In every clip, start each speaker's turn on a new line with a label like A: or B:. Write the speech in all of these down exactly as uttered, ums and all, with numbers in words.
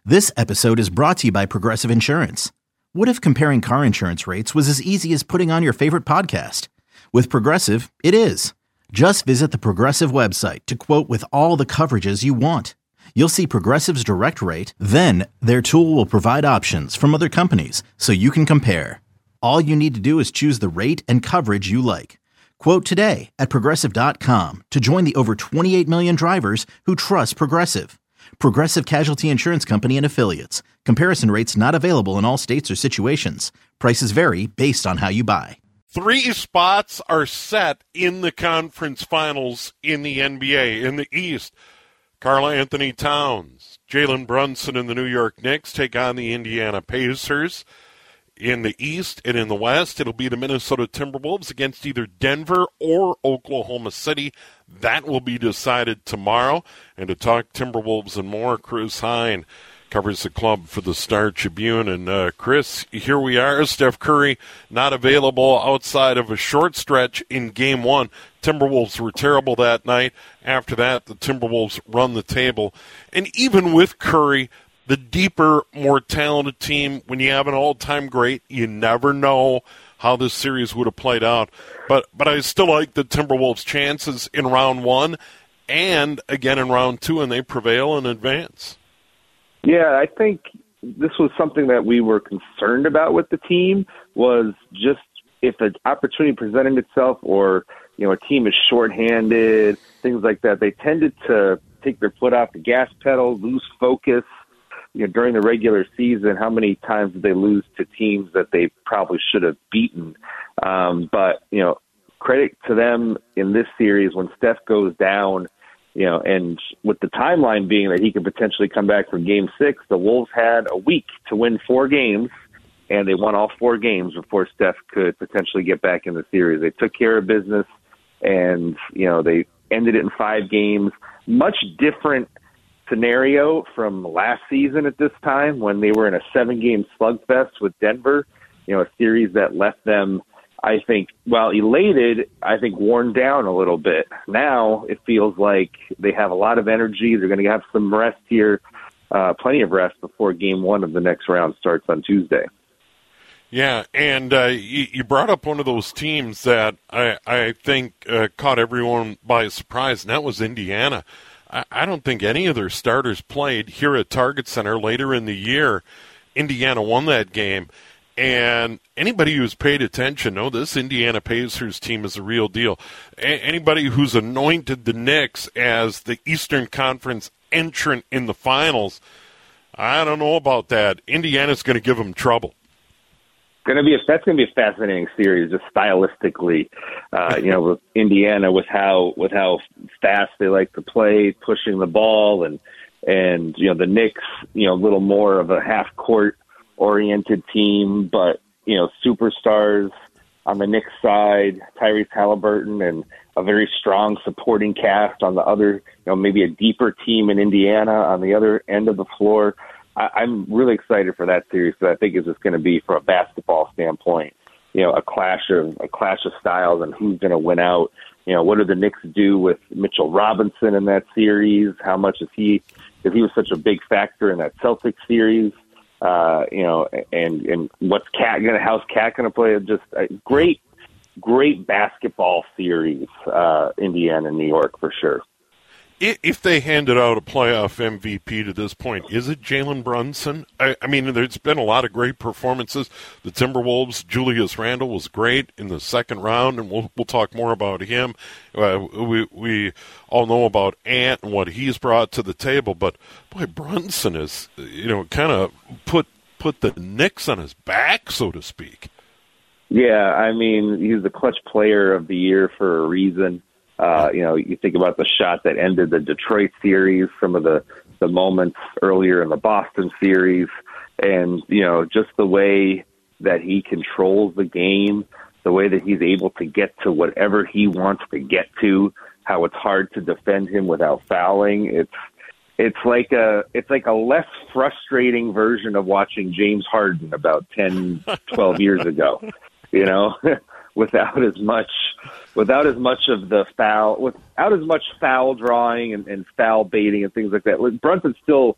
A: This episode is brought to you by Progressive Insurance. What if comparing car insurance rates was as easy as putting on your favorite podcast? With Progressive, it is. Just visit the Progressive website to quote with all the coverages you want. You'll see Progressive's direct rate, then their tool will provide options from other companies so you can compare. All you need to do is choose the rate and coverage you like. Quote today at progressive dot com to join the over twenty-eight million drivers who trust Progressive. Progressive Casualty Insurance Company and Affiliates. Comparison rates not available in all states or situations. Prices vary based on how you buy.
B: Three spots are set in the conference finals in the N B A. In the East, Karl-Anthony Towns, Jalen Brunson and the New York Knicks take on the Indiana Pacers. In the East and in the West, it'll be the Minnesota Timberwolves against either Denver or Oklahoma City. That will be decided tomorrow. And to talk Timberwolves and more, Chris Hine covers the club for the Star Tribune. And, uh, Chris, here we are. Steph Curry not available outside of a short stretch in Game one. Timberwolves were terrible that night. After that, the Timberwolves run the table. And even with Curry, the deeper, more talented team, when you have an all-time great, you never know how this series would have played out. But but I still like the Timberwolves' chances in round one and again in round two, and they prevail and advance.
C: Yeah, I think this was something that we were concerned about with the team, was just if an opportunity presented itself or, you know, a team is shorthanded, things like that, they tended to take their foot off the gas pedal, lose focus. You know, during the regular season, how many times did they lose to teams that they probably should have beaten? Um, but, you know, credit to them in this series when Steph goes down, you know, and with the timeline being that he could potentially come back for game six, the Wolves had a week to win four games, and they won all four games before Steph could potentially get back in the series. They took care of business, and, you know, they ended it in five games. Much different scenario from last season at this time when they were in a seven-game slugfest with Denver, you know, a series that left them, I think, while elated, I think worn down a little bit. Now it feels like they have a lot of energy. They're going to have some rest here, uh, plenty of rest before game one of the next round starts on Tuesday.
B: Yeah, and uh, you, you brought up one of those teams that I, I think uh, caught everyone by surprise, and that was Indiana. I don't think any of their starters played here at Target Center later in the year. Indiana won that game. And anybody who's paid attention, know this Indiana Pacers team is a real deal. A- anybody who's anointed the Knicks as the Eastern Conference entrant in the finals, I don't know about that. Indiana's going to give them trouble.
C: Going to be a, that's going to be a fascinating series, just stylistically. Uh, you know, with Indiana, with how with how fast they like to play, pushing the ball, and and you know the Knicks, you know, a little more of a half court oriented team, but you know, superstars on the Knicks side, Tyrese Halliburton, and a very strong supporting cast on the other. You know, maybe a deeper team in Indiana on the other end of the floor. I'm really excited for that series because I think it's just going to be, from a basketball standpoint, you know, a clash of a clash of styles and who's going to win out. You know, what do the Knicks do with Mitchell Robinson in that series? How much is he? Because he was such a big factor in that Celtics series. Uh, you know, and and what's Cat going to? How's Cat going to play? Just a great, great basketball series. Uh, Indiana and New York for sure.
B: If they handed out a playoff M V P to this point, is it Jalen Brunson? I, I mean, there's been a lot of great performances. The Timberwolves, Julius Randle was great in the second round, and we'll we'll talk more about him. Uh, we we all know about Ant and what he's brought to the table, but boy, Brunson is, you know, kind of put put the Knicks on his back, so to speak.
C: Yeah, I mean, he's the clutch player of the year for a reason. Uh, you know, you think about the shot that ended the Detroit series, some of the, the moments earlier in the Boston series, and, you know, just the way that he controls the game, the way that he's able to get to whatever he wants to get to, how it's hard to defend him without fouling. It's it's like a it's like a less frustrating version of watching James Harden about ten, twelve years ago, you know, without as much without as much of the foul, without as much foul drawing and, and foul baiting and things like that. Brunson still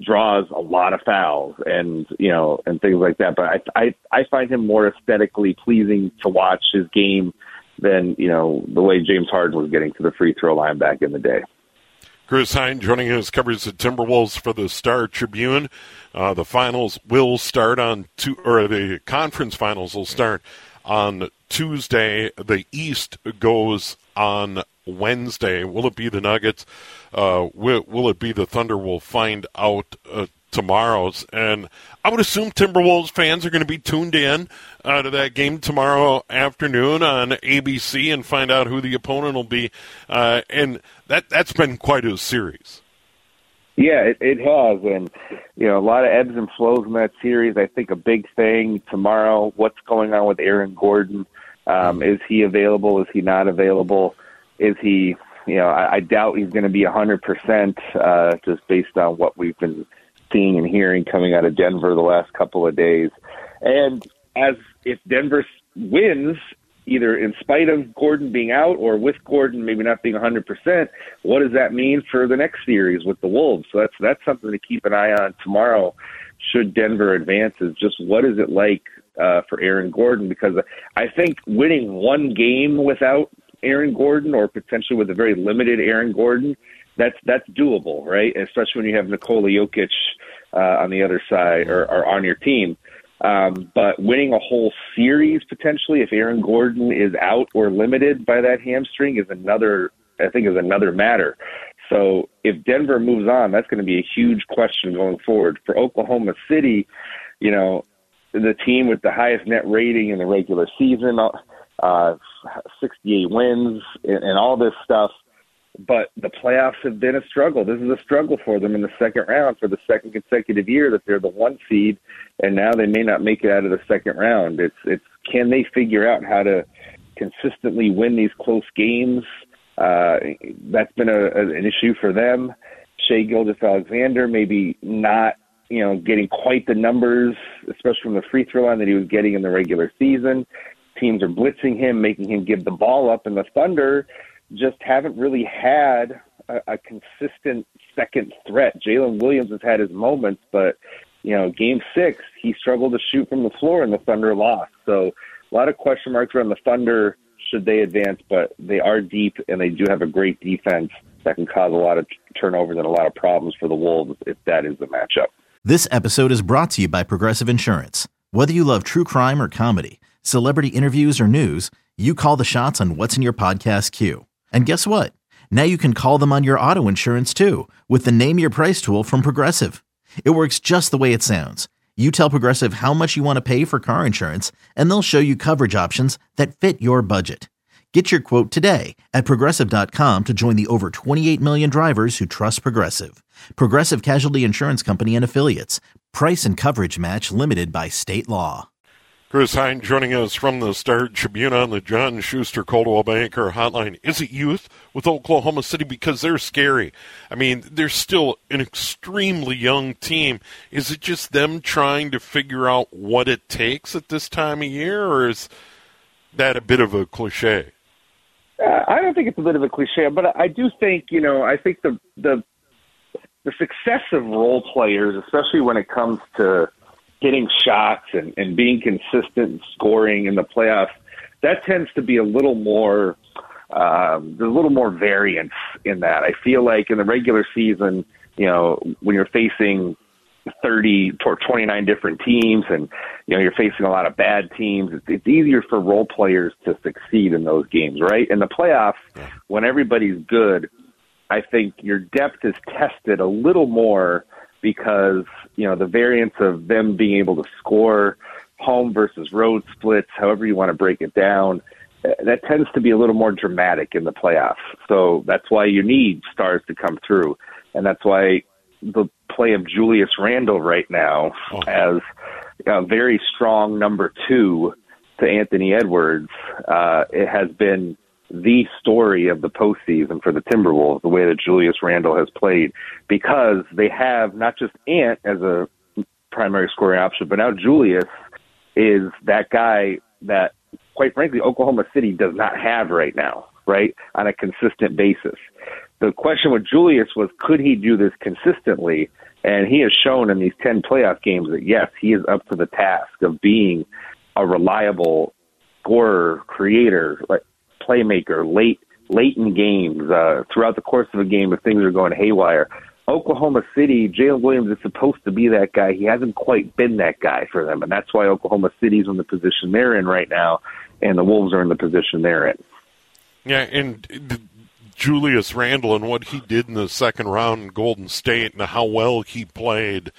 C: draws a lot of fouls and, you know, and things like that. But I, I, I find him more aesthetically pleasing to watch his game than, you know, the way James Harden was getting to the free throw line back in the day.
B: Chris Hine joining us, covers the Timberwolves for the Star Tribune. Uh, the finals will start on two, or the conference finals will start on Tuesday. The East goes on Wednesday. Will it be the Nuggets? Uh, will, will it be the Thunder? We'll find out uh, tomorrow's. And I would assume Timberwolves fans are going to be tuned in uh, to that game tomorrow afternoon on A B C and find out who the opponent will be. Uh, and that, that's been quite a series.
C: Yeah, it, it has. And, you know, a lot of ebbs and flows in that series. I think a big thing tomorrow, what's going on with Aaron Gordon? Um, is he available? Is he not available? Is he, you know, I, I doubt he's going to be one hundred percent uh, just based on what we've been seeing and hearing coming out of Denver the last couple of days. And as if Denver wins, either in spite of Gordon being out or with Gordon maybe not being one hundred percent, what does that mean for the next series with the Wolves? So that's that's something to keep an eye on tomorrow should Denver advance, is just what is it like uh, for Aaron Gordon? Because I think winning one game without Aaron Gordon, or potentially with a very limited Aaron Gordon, that's that's doable, right? Especially when you have Nikola Jokic uh, on the other side or, or on your team. Um, but winning a whole series potentially, if Aaron Gordon is out or limited by that hamstring, is another, I think, is another matter. So if Denver moves on, that's going to be a huge question going forward. For Oklahoma City, you know, the team with the highest net rating in the regular season, uh, sixty-eight wins and, and all this stuff. But the playoffs have been a struggle. This is a struggle for them in the second round for the second consecutive year that they're the one seed, and now they may not make it out of the second round. It's it's can they figure out how to consistently win these close games? Uh, that's been a, an issue for them. Shai Gilgeous-Alexander maybe not, you know, getting quite the numbers, especially from the free throw line, that he was getting in the regular season. Teams are blitzing him, making him give the ball up, and the Thunder just haven't really had a, a consistent second threat. Jalen Williams has had his moments, but, you know, game six, he struggled to shoot from the floor and the Thunder lost. So a lot of question marks around the Thunder should they advance, but they are deep and they do have a great defense that can cause a lot of turnovers and a lot of problems for the Wolves if that is the matchup.
A: This episode is brought to you by Progressive Insurance. Whether you love true crime or comedy, celebrity interviews or news, you call the shots on what's in your podcast queue. And guess what? Now you can call them on your auto insurance too with the Name Your Price tool from Progressive. It works just the way it sounds. You tell Progressive how much you want to pay for car insurance, and they'll show you coverage options that fit your budget. Get your quote today at Progressive dot com to join the over twenty-eight million drivers who trust Progressive. Progressive Casualty Insurance Company and Affiliates. Price and coverage match limited by state law.
B: Chris Hine joining us from the Star Tribune on the John Schuster Coldwell Banker Hotline. Is it youth with Oklahoma City? Because they're scary. I mean, they're still an extremely young team. Is it just them trying to figure out what it takes at this time of year, or is that a bit of a cliche?
C: Uh, I don't think it's a bit of a cliche, but I do think, you know, I think the the the success of role players, especially when it comes to hitting shots and, and being consistent scoring in the playoffs, that tends to be a little more, um, there's a little more variance in that. I feel like in the regular season, you know, when you're facing thirty or twenty-nine different teams and, you know, you're facing a lot of bad teams, it's, it's easier for role players to succeed in those games, right? In the playoffs, when everybody's good, I think your depth is tested a little more because, you know, the variance of them being able to score home versus road splits, however you want to break it down, that tends to be a little more dramatic in the playoffs. So that's why you need stars to come through. And that's why the play of Julius Randle right now as a very strong number two to Anthony Edwards, uh, it has been the story of the postseason for the Timberwolves, the way that Julius Randle has played, because they have not just Ant as a primary scoring option, but now Julius is that guy that, quite frankly, Oklahoma City does not have right now, right, on a consistent basis. The question with Julius was, could he do this consistently? And he has shown in these ten playoff games that, yes, he is up to the task of being a reliable scorer, creator, like playmaker, late late in games, uh, throughout the course of a game if things are going haywire. Oklahoma City, Jalen Williams is supposed to be that guy. He hasn't quite been that guy for them, and that's why Oklahoma City's in the position they're in right now, and the Wolves are in the position they're in.
B: Yeah, and the, Julius Randle and what he did in the second round in Golden State and how well he played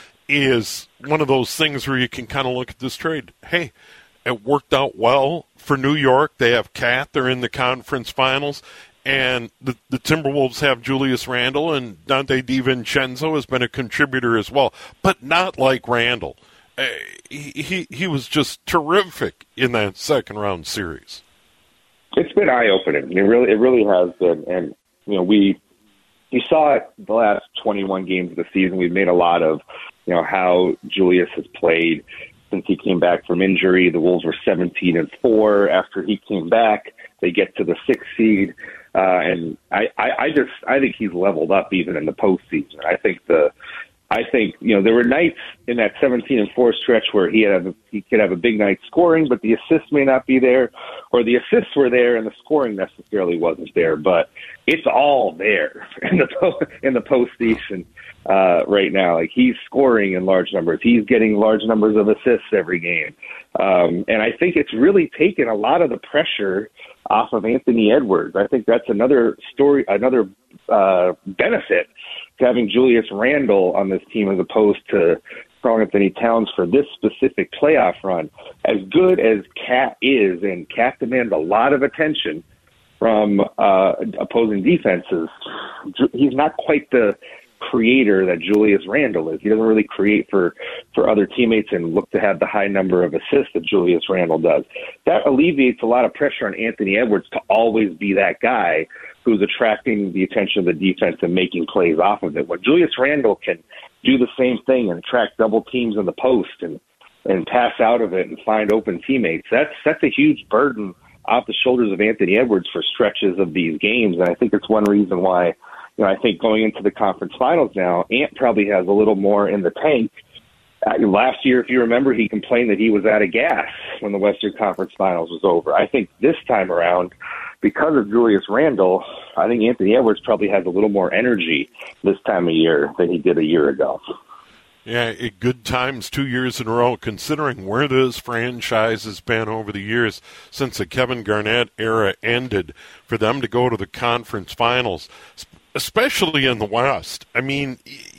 B: is one of those things where you can kind of look at this trade. Hey, it worked out well for New York. They have Cat. They're in the conference finals. And the, the Timberwolves have Julius Randle, and Dante DiVincenzo has been a contributor as well, but not like Randle. Uh, he, he he was just terrific in that second round series.
C: It's been eye opening. It really it really has been, and you know we you saw it the last twenty-one games of the season. We've made a lot of you know how Julius has played since he came back from injury. The Wolves were seventeen and four after he came back. They get to the sixth seed. Uh, and I, I, I just I think he's leveled up even in the postseason. I think the I think you know there were nights in that seventeen and four stretch where he had a, he could have a big night scoring, but the assists may not be there, or the assists were there and the scoring necessarily wasn't there. But it's all there in the in the postseason uh, right now. Like he's scoring in large numbers, he's getting large numbers of assists every game, um, and I think it's really taken a lot of the pressure off of Anthony Edwards. I think that's another story, another uh, benefit to having Julius Randle on this team as opposed to Karl-Anthony Towns for this specific playoff run. As good as Cat is, and Cat demands a lot of attention from uh, opposing defenses, he's not quite the creator that Julius Randle is. He doesn't really create for, for other teammates and look to have the high number of assists that Julius Randle does. That alleviates a lot of pressure on Anthony Edwards to always be that guy who's attracting the attention of the defense and making plays off of it. When Julius Randle can do the same thing and attract double teams in the post and, and pass out of it and find open teammates, that's, that's a huge burden off the shoulders of Anthony Edwards for stretches of these games. And I think it's one reason why You know, I think going into the conference finals now, Ant probably has a little more in the tank. Uh, last year, if you remember, he complained that he was out of gas when the Western Conference Finals was over. I think this time around, because of Julius Randle, I think Anthony Edwards probably has a little more energy this time of year than he did a year ago.
B: Yeah, it, good times two years in a row, considering where this franchise has been over the years since the Kevin Garnett era ended, for them to go to the conference finals, especially in the West. I mean,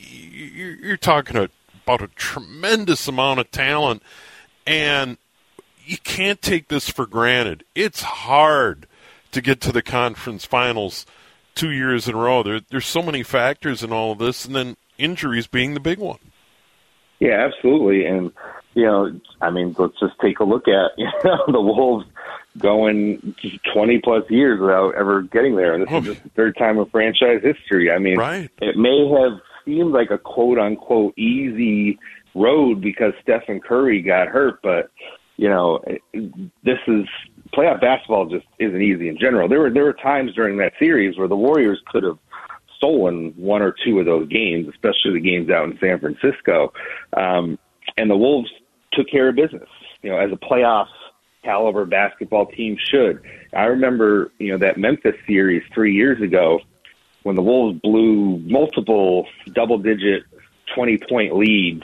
B: you're talking about a tremendous amount of talent, and you can't take this for granted. It's hard to get to the conference finals two years in a row. There, there's so many factors in all of this, and then injuries being the big one.
C: Yeah, absolutely. And, you know, I mean, let's just take a look at, you know, the Wolves going twenty-plus years without ever getting there. And this oh. is just the third time in franchise history. I mean,
B: right.
C: It may have seemed like a quote-unquote easy road because Stephen Curry got hurt, but, you know, this is – playoff basketball just isn't easy in general. There were there were times during that series where the Warriors could have stolen one or two of those games, especially the games out in San Francisco. Um, and the Wolves took care of business, you know, as a playoff caliber basketball team should. I remember, you know, that Memphis series three years ago when the Wolves blew multiple double-digit twenty-point leads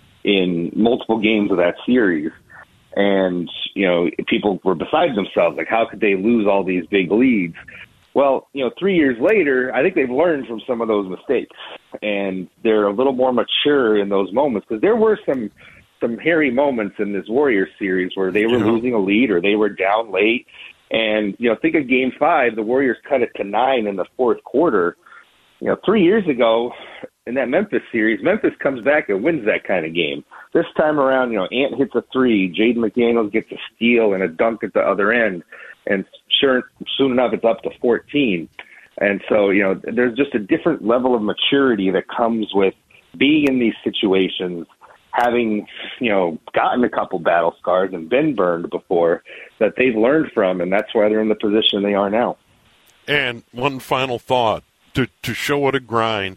C: in multiple games of that series. And, you know, people were beside themselves, like, how could they lose all these big leads? Well, you know, three years later, I think they've learned from some of those mistakes, and they're a little more mature in those moments, because there were some some hairy moments in this Warriors series where they were yeah. losing a lead or they were down late. And, you know, think of game five, the Warriors cut it to nine in the fourth quarter. You know, three years ago in that Memphis series, Memphis comes back and wins that kind of game. This time around, you know, Ant hits a three, Jaden McDaniels gets a steal and a dunk at the other end. And sure, soon enough, it's up to fourteen. And so, you know, there's just a different level of maturity that comes with being in these situations, having, you know, gotten a couple battle scars and been burned before, that they've learned from, and that's why they're in the position they are now.
B: And one final thought, to, to show what a grind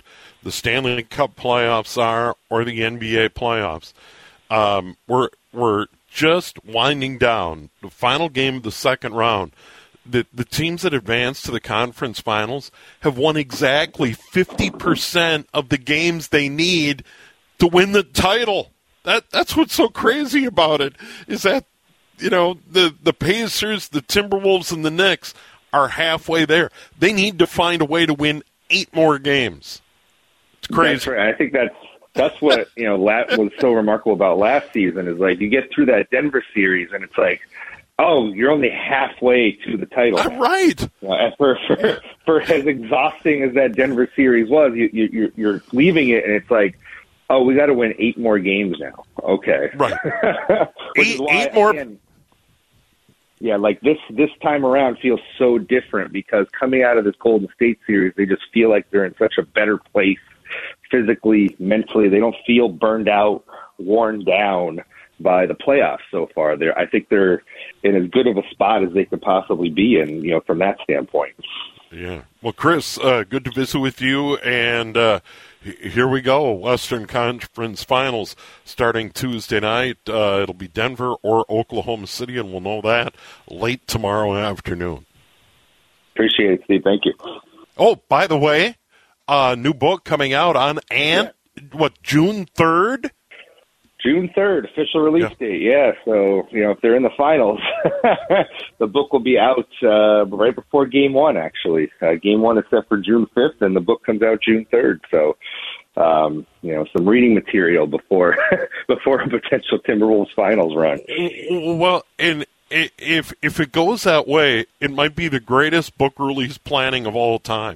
B: the Stanley Cup playoffs are or the N B A playoffs. Um, we're we're just winding down the final game of the second round. The the teams that advance to the conference finals have won exactly fifty percent of the games they need to win the title. That that's what's so crazy about it, is that, you know, the, the Pacers, the Timberwolves, and the Knicks are halfway there. They need to find a way to win eight more games. It's crazy.
C: That's right. I think that's that's what, you know, was so remarkable about last season, is like you get through that Denver series and it's like, oh, you're only halfway to the title.
B: Uh, right.
C: Uh, for, for for as exhausting as that Denver series was, you, you you're, you're leaving it and it's like, oh, we got to win eight more games now. Okay.
B: Right. eight,
C: why,
B: eight more.
C: Again, yeah, like this this time around feels so different because coming out of this Golden State series, they just feel like they're in such a better place physically, mentally. They don't feel burned out, worn down by the playoffs so far. They're, I think they're in as good of a spot as they could possibly be in, you know, from that standpoint.
B: Yeah. Well, Chris, uh, good to visit with you, and uh, here we go. Western Conference Finals starting Tuesday night. Uh, it'll be Denver or Oklahoma City, and we'll know that late tomorrow afternoon.
C: Appreciate it, Steve. Thank you.
B: Oh, by the way, uh, new book coming out on Ant, yeah. what, June third?
C: June third, official release
B: yeah.
C: date, yeah. So, you know, if they're in the finals, the book will be out uh, right before game one, actually. Uh, game one is set for June fifth, and the book comes out June third. So, um, you know, some reading material before before a potential Timberwolves finals run.
B: Well, and if if it goes that way, it might be the greatest book release planning of all time.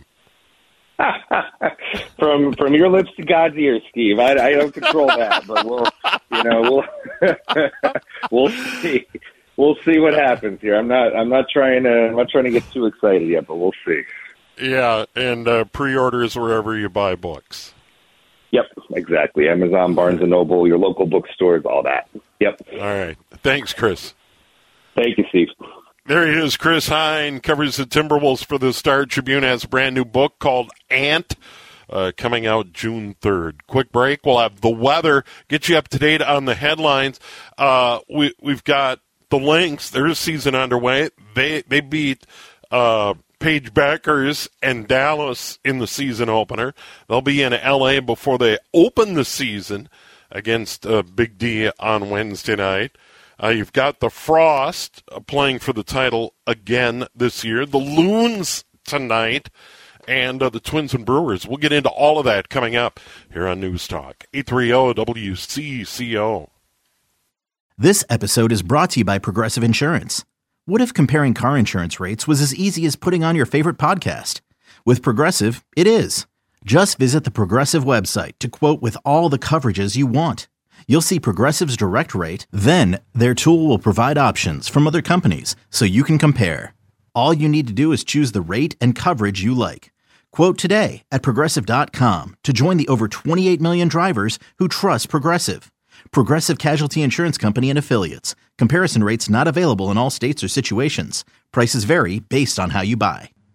C: from from your lips to God's ears, Steve. I, I don't control that, but we'll, you know, we'll we'll see. We'll see what happens here. I'm not I'm not trying to I'm not trying to get too excited yet, but we'll see.
B: Yeah, and uh, pre-orders wherever you buy books.
C: Yep, exactly. Amazon, Barnes and Noble, your local bookstores, all that. Yep.
B: All right. Thanks, Chris.
C: Thank you, Steve.
B: There he is. Chris Hine covers the Timberwolves for the Star Tribune, has a brand new book called Ant, uh, coming out June third. Quick break. We'll have the weather, get you up to date on the headlines. Uh, we, we've got the Lynx. Their season underway. They they beat uh, Paige Beckers and Dallas in the season opener. They'll be in L A before they open the season against uh, Big D on Wednesday night. Uh, you've got the Frost uh, playing for the title again this year. The Loons tonight, and uh, the Twins and Brewers. We'll get into all of that coming up here on News Talk. eight thirty W C C O.
A: This episode is brought to you by Progressive Insurance. What if comparing car insurance rates was as easy as putting on your favorite podcast? With Progressive, it is. Just visit the Progressive website to quote with all the coverages you want. You'll see Progressive's direct rate, then their tool will provide options from other companies so you can compare. All you need to do is choose the rate and coverage you like. Quote today at Progressive dot com to join the over twenty-eight million drivers who trust Progressive. Progressive Casualty Insurance Company and Affiliates. Comparison rates not available in all states or situations. Prices vary based on how you buy.